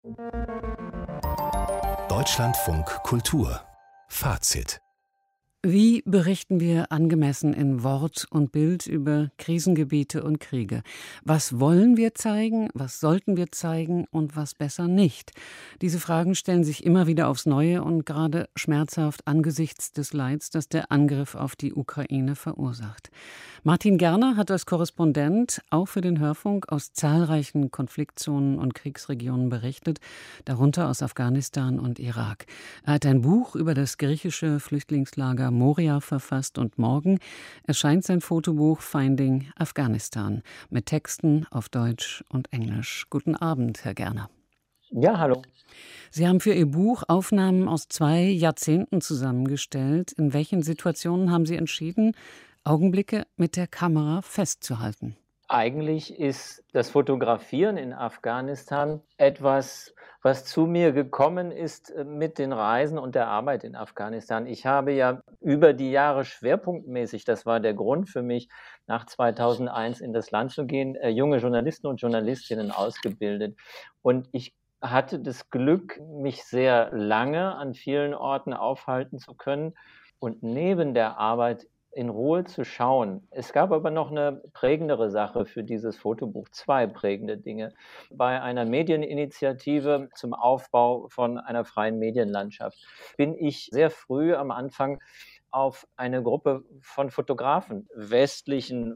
Deutschlandfunk Kultur Fazit. Wie berichten wir angemessen in Wort und Bild über Krisengebiete und Kriege? Was wollen wir zeigen, was sollten wir zeigen und was besser nicht? Diese Fragen stellen sich immer wieder aufs Neue und gerade schmerzhaft angesichts des Leids, das der Angriff auf die Ukraine verursacht. Martin Gerner hat als Korrespondent auch für den Hörfunk aus zahlreichen Konfliktzonen und Kriegsregionen berichtet, darunter aus Afghanistan und Irak. Er hat ein Buch über das griechische Flüchtlingslager Moria verfasst und morgen erscheint sein Fotobuch Finding Afghanistan mit Texten auf Deutsch und Englisch. Guten Abend, Herr Gerner. Ja, hallo. Sie haben für Ihr Buch Aufnahmen aus 2 Jahrzehnten zusammengestellt. In welchen Situationen haben Sie entschieden, Augenblicke mit der Kamera festzuhalten? Eigentlich ist das Fotografieren in Afghanistan etwas, was zu mir gekommen ist mit den Reisen und der Arbeit in Afghanistan. Ich habe ja über die Jahre schwerpunktmäßig, das war der Grund für mich, nach 2001 in das Land zu gehen, junge Journalisten und Journalistinnen ausgebildet. Und ich hatte das Glück, mich sehr lange an vielen Orten aufhalten zu können und neben der Arbeit in Ruhe zu schauen. Es gab aber noch eine prägendere Sache für dieses Fotobuch, 2 prägende Dinge. Bei einer Medieninitiative zum Aufbau von einer freien Medienlandschaft bin ich sehr früh am Anfang auf eine Gruppe von Fotografen, westlichen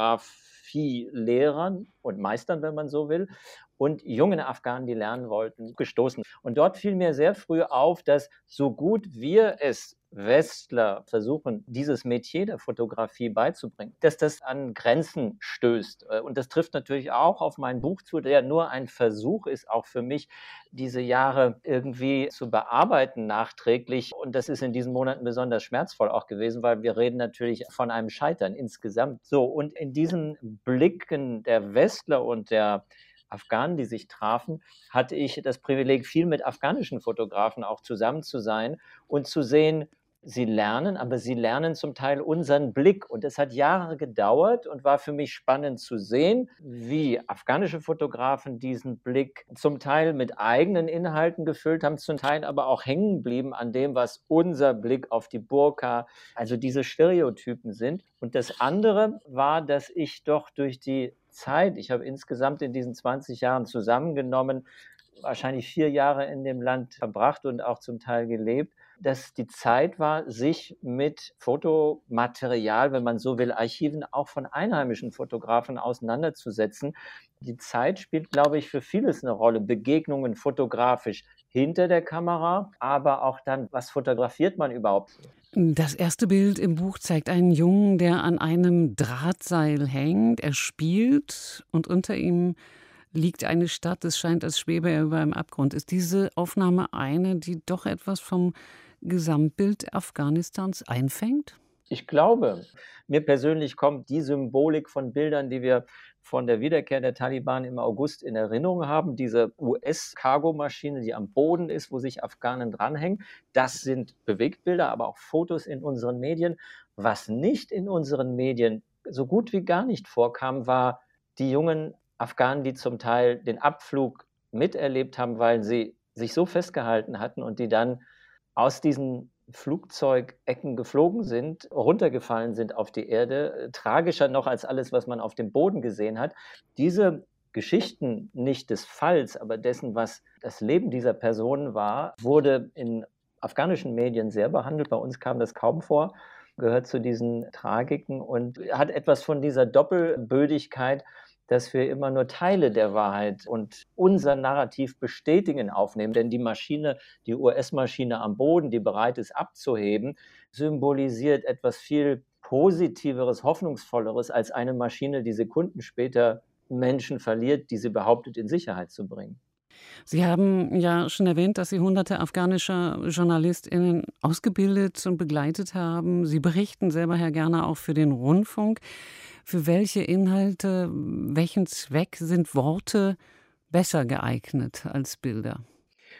Fotografielehrern und Meistern, wenn man so will, und jungen Afghanen, die lernen wollten, gestoßen. Und dort fiel mir sehr früh auf, dass so gut wir es Westler versuchen, dieses Metier der Fotografie beizubringen, dass das an Grenzen stößt. Und das trifft natürlich auch auf mein Buch zu, der nur ein Versuch ist, auch für mich, diese Jahre irgendwie zu bearbeiten nachträglich. Und das ist in diesen Monaten besonders schmerzvoll auch gewesen, weil wir reden natürlich von einem Scheitern insgesamt. So, und in diesen Blicken der Westler und der Afghanen, die sich trafen, hatte ich das Privileg, viel mit afghanischen Fotografen auch zusammen zu sein und zu sehen, sie lernen, aber sie lernen zum Teil unseren Blick. Und es hat Jahre gedauert und war für mich spannend zu sehen, wie afghanische Fotografen diesen Blick zum Teil mit eigenen Inhalten gefüllt haben, zum Teil aber auch hängen blieben an dem, was unser Blick auf die Burka, also diese Stereotypen sind. Und das andere war, dass ich doch durch die Zeit, ich habe insgesamt in diesen 20 Jahren zusammengenommen, wahrscheinlich 4 Jahre in dem Land verbracht und auch zum Teil gelebt, dass die Zeit war, sich mit Fotomaterial, wenn man so will, Archiven auch von einheimischen Fotografen auseinanderzusetzen. Die Zeit spielt, glaube ich, für vieles eine Rolle. Begegnungen fotografisch hinter der Kamera, aber auch dann, was fotografiert man überhaupt? Das erste Bild im Buch zeigt einen Jungen, der an einem Drahtseil hängt. Er spielt und unter ihm liegt eine Stadt. Es scheint, als schwebe er über einem Abgrund. Ist diese Aufnahme eine, die doch etwas vom Gesamtbild Afghanistans einfängt? Ich glaube, mir persönlich kommt die Symbolik von Bildern, die wir von der Wiederkehr der Taliban im August in Erinnerung haben. Diese US-Cargomaschine, die am Boden ist, wo sich Afghanen dranhängen. Das sind Bewegtbilder, aber auch Fotos in unseren Medien. Was nicht in unseren Medien so gut wie gar nicht vorkam, war die jungen Afghanen, die zum Teil den Abflug miterlebt haben, weil sie sich so festgehalten hatten und die dann aus diesen Flugzeugecken geflogen sind, runtergefallen sind auf die Erde, tragischer noch als alles, was man auf dem Boden gesehen hat. Diese Geschichten, nicht des Falls, aber dessen, was das Leben dieser Personen war, wurde in afghanischen Medien sehr behandelt. Bei uns kam das kaum vor, gehört zu diesen Tragiken und hat etwas von dieser Doppelbödigkeit, dass wir immer nur Teile der Wahrheit und unser Narrativ bestätigen aufnehmen. Denn die Maschine, die US-Maschine am Boden, die bereit ist abzuheben, symbolisiert etwas viel Positiveres, Hoffnungsvolleres als eine Maschine, die Sekunden später Menschen verliert, die sie behauptet, in Sicherheit zu bringen. Sie haben ja schon erwähnt, dass Sie hunderte afghanischer JournalistInnen ausgebildet und begleitet haben. Sie berichten selber, Herr Gerner, auch für den Rundfunk. Für welche Inhalte, welchen Zweck sind Worte besser geeignet als Bilder?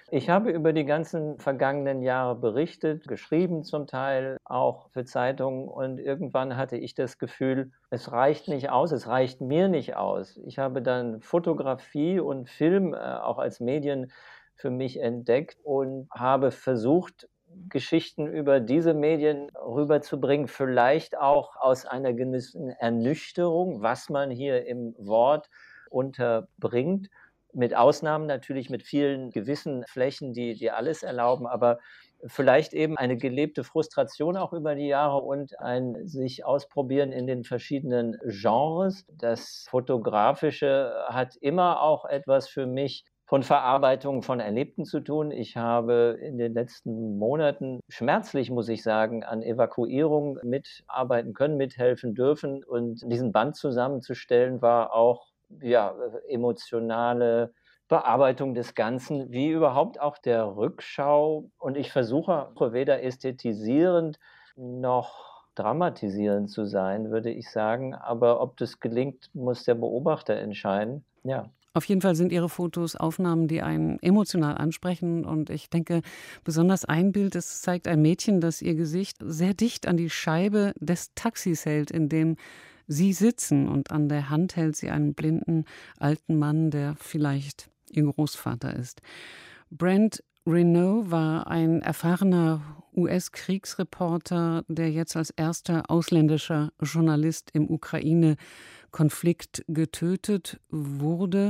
Ich habe über die ganzen vergangenen Jahre berichtet, geschrieben zum Teil, auch für Zeitungen. Und irgendwann hatte ich das Gefühl, es reicht nicht aus, es reicht mir nicht aus. Ich habe dann Fotografie und Film auch als Medien für mich entdeckt und habe versucht, Geschichten über diese Medien rüberzubringen, vielleicht auch aus einer gewissen Ernüchterung, was man hier im Wort unterbringt. Mit Ausnahmen natürlich, mit vielen gewissen Flächen, die alles erlauben, aber vielleicht eben eine gelebte Frustration auch über die Jahre und ein sich ausprobieren in den verschiedenen Genres. Das Fotografische hat immer auch etwas für mich von Verarbeitung von Erlebten zu tun. Ich habe in den letzten Monaten schmerzlich, muss ich sagen, an Evakuierung mitarbeiten können, mithelfen dürfen. Und diesen Band zusammenzustellen war auch ja, emotionale Bearbeitung des Ganzen, wie überhaupt auch der Rückschau. Und ich versuche weder ästhetisierend noch dramatisierend zu sein, würde ich sagen. Aber ob das gelingt, muss der Beobachter entscheiden. Ja. Auf jeden Fall sind Ihre Fotos Aufnahmen, die einen emotional ansprechen. Und ich denke, besonders ein Bild, das zeigt ein Mädchen, das ihr Gesicht sehr dicht an die Scheibe des Taxis hält, in dem Sie sitzen. Und an der Hand hält sie einen blinden alten Mann, der vielleicht ihr Großvater ist. Brent Renaud war ein erfahrener US-Kriegsreporter, der jetzt als erster ausländischer Journalist im Ukraine-Konflikt getötet wurde.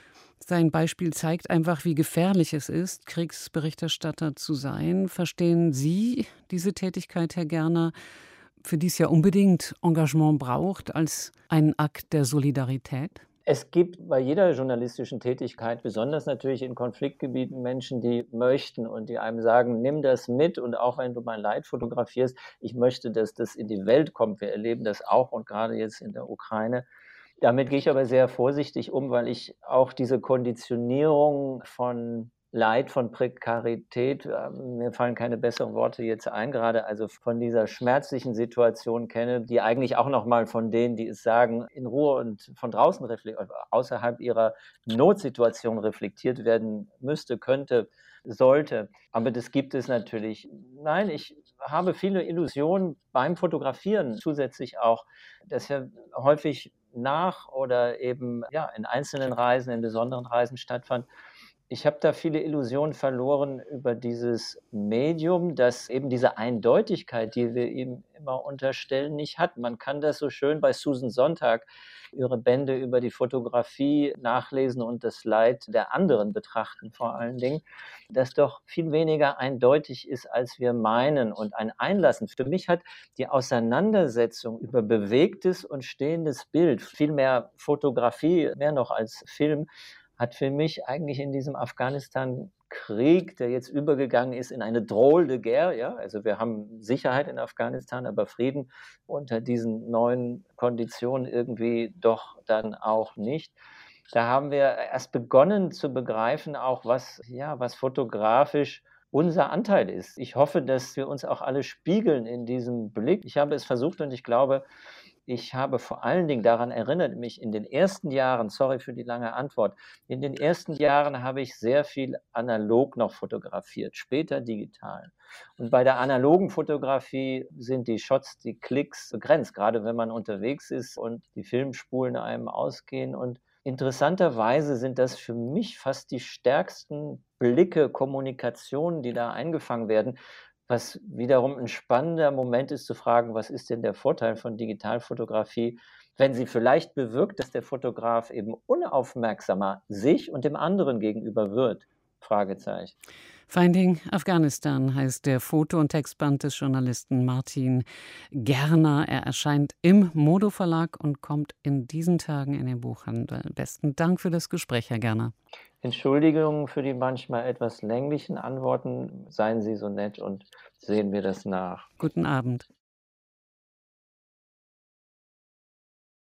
Sein Beispiel zeigt einfach, wie gefährlich es ist, Kriegsberichterstatter zu sein. Verstehen Sie diese Tätigkeit, Herr Gerner, für die es ja unbedingt Engagement braucht, als einen Akt der Solidarität? Es gibt bei jeder journalistischen Tätigkeit, besonders natürlich in Konfliktgebieten, Menschen, die möchten und die einem sagen, nimm das mit und auch wenn du mein Leid fotografierst, ich möchte, dass das in die Welt kommt. Wir erleben das auch und gerade jetzt in der Ukraine. Damit gehe ich aber sehr vorsichtig um, weil ich auch diese Konditionierung von Leid, von Prekarität, mir fallen keine besseren Worte jetzt ein, gerade also von dieser schmerzlichen Situation kenne, die eigentlich auch noch mal von denen, die es sagen, in Ruhe und von draußen außerhalb ihrer Notsituation reflektiert werden müsste, könnte, sollte. Aber das gibt es natürlich. Nein, ich habe viele Illusionen beim Fotografieren, zusätzlich auch, dass ja häufig nach oder eben ja, in einzelnen Reisen, in besonderen Reisen stattfand. Ich habe da viele Illusionen verloren über dieses Medium, das eben diese Eindeutigkeit, die wir ihm immer unterstellen, nicht hat. Man kann das so schön bei Susan Sontag, ihre Bände über die Fotografie nachlesen und das Leid der anderen betrachten vor allen Dingen, das doch viel weniger eindeutig ist, als wir meinen. Und ein Einlassen, für mich hat die Auseinandersetzung über bewegtes und stehendes Bild, viel mehr Fotografie, mehr noch als Film, hat für mich eigentlich in diesem Afghanistan-Krieg, der jetzt übergegangen ist in eine Drôle de guerre, ja, also wir haben Sicherheit in Afghanistan, aber Frieden unter diesen neuen Konditionen irgendwie doch dann auch nicht. Da haben wir erst begonnen zu begreifen, auch was, ja, was fotografisch unser Anteil ist. Ich hoffe, dass wir uns auch alle spiegeln in diesem Blick. Ich habe es versucht und ich glaube, ich habe vor allen Dingen daran erinnert, mich in den ersten Jahren, sorry für die lange Antwort, in den ersten Jahren habe ich sehr viel analog noch fotografiert, später digital. Und bei der analogen Fotografie sind die Shots, die Klicks begrenzt, gerade wenn man unterwegs ist und die Filmspulen einem ausgehen. Und interessanterweise sind das für mich fast die stärksten Blicke, Kommunikationen, die da eingefangen werden, was wiederum ein spannender Moment ist zu fragen, was ist denn der Vorteil von Digitalfotografie, wenn sie vielleicht bewirkt, dass der Fotograf eben unaufmerksamer sich und dem anderen gegenüber wird? Fragezeichen. Finding Afghanistan heißt der Foto- und Textband des Journalisten Martin Gerner. Er erscheint im Modo Verlag und kommt in diesen Tagen in den Buchhandel. Besten Dank für das Gespräch, Herr Gerner. Entschuldigung für die manchmal etwas länglichen Antworten. Seien Sie so nett und sehen wir das nach. Guten Abend.